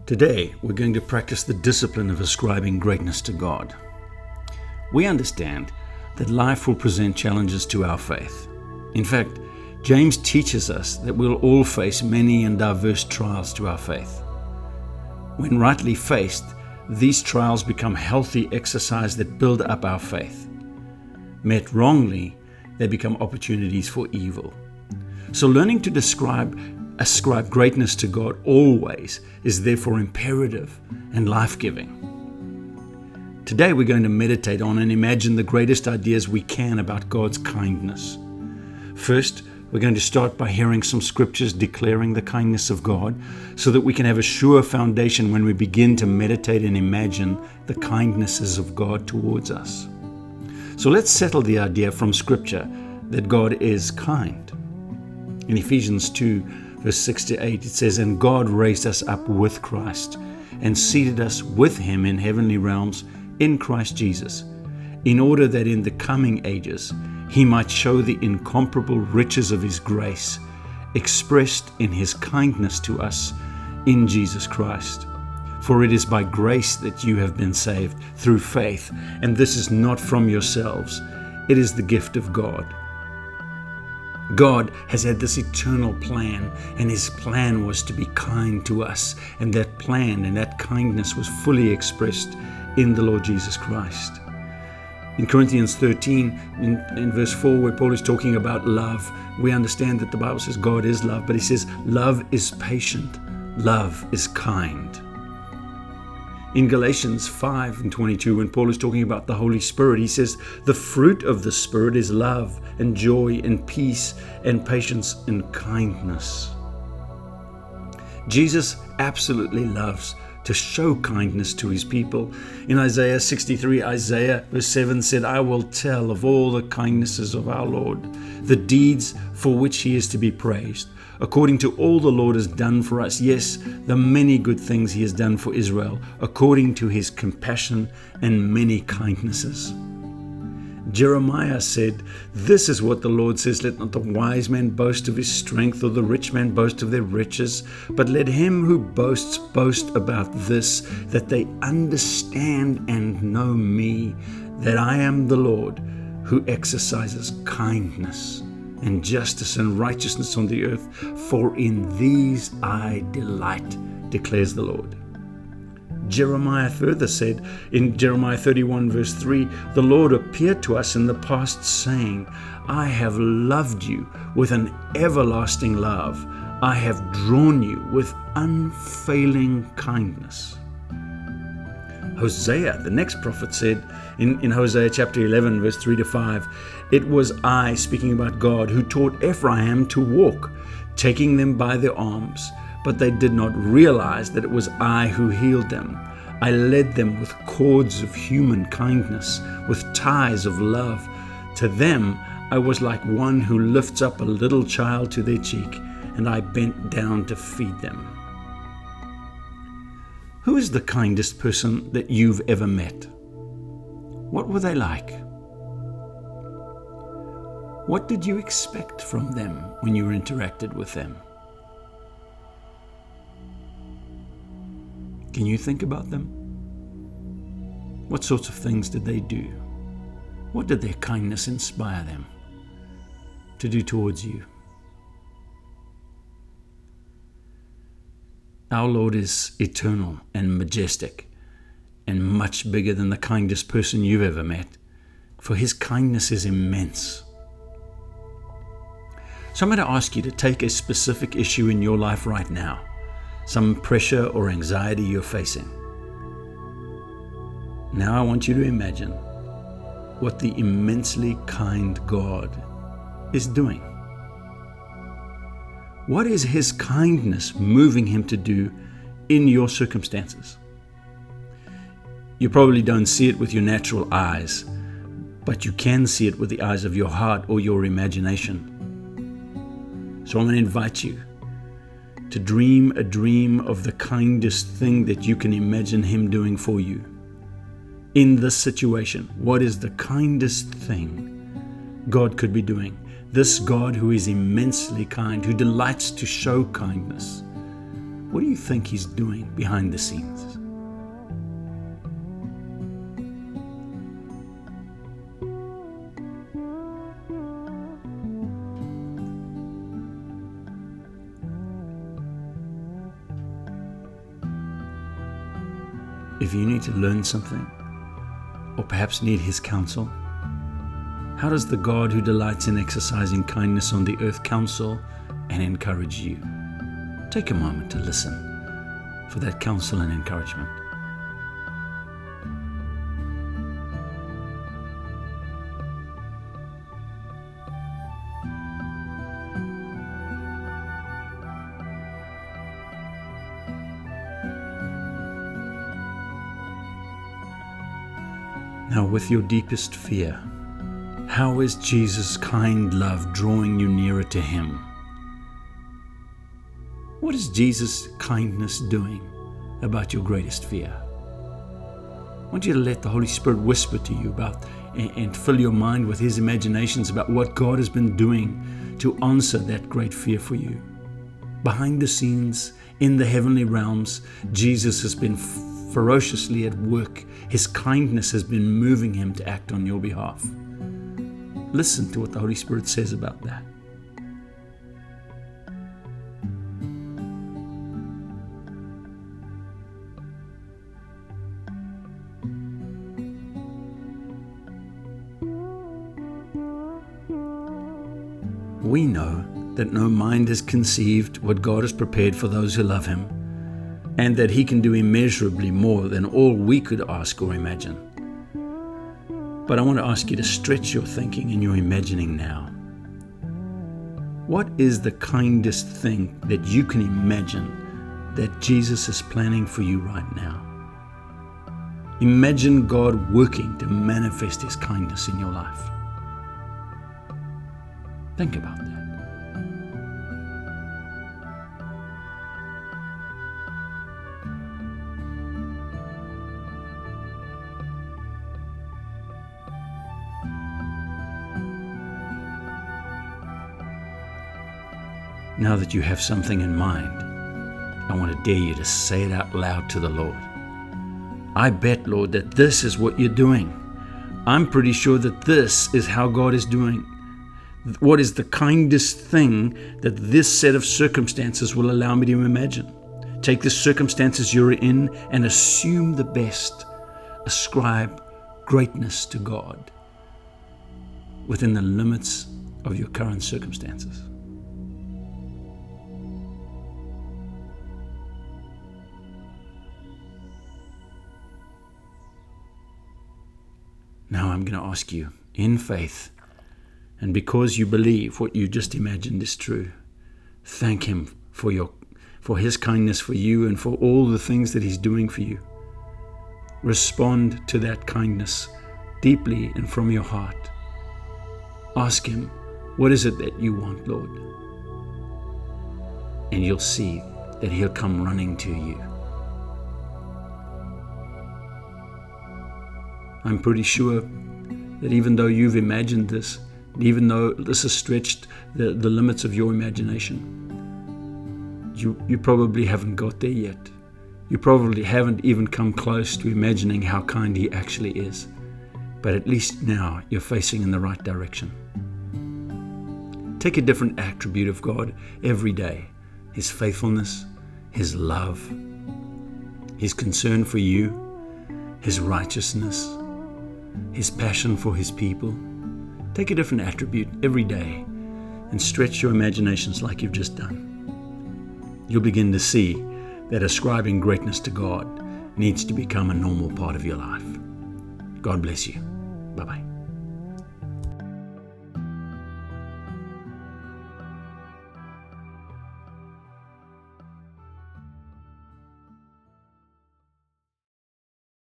Today, we're going to practice the discipline of ascribing greatness to God. We understand that life will present challenges to our faith. In fact, James teaches us that we'll all face many and diverse trials to our faith. When rightly faced, these trials become healthy exercise that build up our faith. Met wrongly, they become opportunities for evil. So learning to ascribe greatness to God always is therefore imperative and life-giving. Today we're going to meditate on and imagine the greatest ideas we can about God's kindness. First, we're going to start by hearing some scriptures declaring the kindness of God so that we can have a sure foundation when we begin to meditate and imagine the kindnesses of God towards us. So let's settle the idea from scripture that God is kind. In Ephesians 2, verse 6 to 8, it says, "And God raised us up with Christ and seated us with him in heavenly realms in Christ Jesus, in order that in the coming ages he might show the incomparable riches of his grace, expressed in his kindness to us in Jesus Christ. For it is by grace that you have been saved through faith, and this is not from yourselves. It is the gift of God." God has had this eternal plan, and his plan was to be kind to us, and that plan and that kindness was fully expressed in the Lord Jesus Christ. In Corinthians 13, in verse 4, where Paul is talking about love, we understand that the Bible says God is love, but he says love is patient, love is kind. In Galatians 5 and 22, when Paul is talking about the Holy Spirit, he says the fruit of the Spirit is love and joy and peace and patience and kindness. Jesus absolutely loves to show kindness to his people. In Isaiah 63, Isaiah verse 7 said, "I will tell of all the kindnesses of our Lord, the deeds for which he is to be praised, according to all the Lord has done for us. Yes, the many good things he has done for Israel, according to his compassion and many kindnesses." Jeremiah said, "This is what the Lord says, let not the wise man boast of his strength, or the rich man boast of their riches, but let him who boasts boast about this, that they understand and know me, that I am the Lord, who exercises kindness and justice and righteousness on the earth, for in these I delight, declares the Lord." Jeremiah further said in Jeremiah 31 verse 3, "The Lord appeared to us in the past, saying, I have loved you with an everlasting love. I have drawn you with unfailing kindness." Hosea, the next prophet, said in Hosea chapter 11 verse 3 to 5, "It was I," speaking about God, "who taught Ephraim to walk, taking them by their arms, but they did not realize that it was I who healed them. I led them with cords of human kindness, with ties of love. To them I was like one who lifts up a little child to their cheek, and I bent down to feed them." Who is the kindest person that you've ever met? What were they like? What did you expect from them when you interacted with them? Can you think about them? What sorts of things did they do? What did their kindness inspire them to do towards you? Our Lord is eternal and majestic and much bigger than the kindest person you've ever met, for his kindness is immense. So I'm going to ask you to take a specific issue in your life right now, some pressure or anxiety you're facing. Now I want you to imagine what the immensely kind God is doing. What is his kindness moving him to do in your circumstances? You probably don't see it with your natural eyes, but you can see it with the eyes of your heart or your imagination. So I'm going to invite you to dream a dream of the kindest thing that you can imagine him doing for you. In this situation, what is the kindest thing God could be doing? This God who is immensely kind, who delights to show kindness. What do you think He's doing behind the scenes? If you need to learn something, or perhaps need His counsel, how does the God who delights in exercising kindness on the earth counsel and encourage you? Take a moment to listen for that counsel and encouragement. Now, with your deepest fear, how is Jesus' kind love drawing you nearer to Him? What is Jesus' kindness doing about your greatest fear? I want you to let the Holy Spirit whisper to you about and fill your mind with His imaginations about what God has been doing to answer that great fear for you. Behind the scenes, in the heavenly realms, Jesus has been ferociously at work. His kindness has been moving Him to act on your behalf. Listen to what the Holy Spirit says about that. We know that no mind has conceived what God has prepared for those who love Him, and that He can do immeasurably more than all we could ask or imagine. But I want to ask you to stretch your thinking and your imagining now. What is the kindest thing that you can imagine that Jesus is planning for you right now? Imagine God working to manifest His kindness in your life. Think about that. Now that you have something in mind, I want to dare you to say it out loud to the Lord. I bet, Lord, that this is what you're doing. I'm pretty sure that this is how God is doing. What is the kindest thing that this set of circumstances will allow me to imagine? Take the circumstances you're in and assume the best. Ascribe greatness to God within the limits of your current circumstances. Now I'm going to ask you, in faith, and because you believe what you just imagined is true, thank Him for His kindness for you and for all the things that He's doing for you. Respond to that kindness deeply and from your heart. Ask Him, what is it that you want, Lord? And you'll see that He'll come running to you. I'm pretty sure that even though you've imagined this, even though this has stretched the limits of your imagination, you probably haven't got there yet. You probably haven't even come close to imagining how kind He actually is. But at least now you're facing in the right direction. Take a different attribute of God every day. His faithfulness, His love, His concern for you, His righteousness, His passion for His people. Take a different attribute every day and stretch your imaginations like you've just done. You'll begin to see that ascribing greatness to God needs to become a normal part of your life. God bless you. Bye-bye.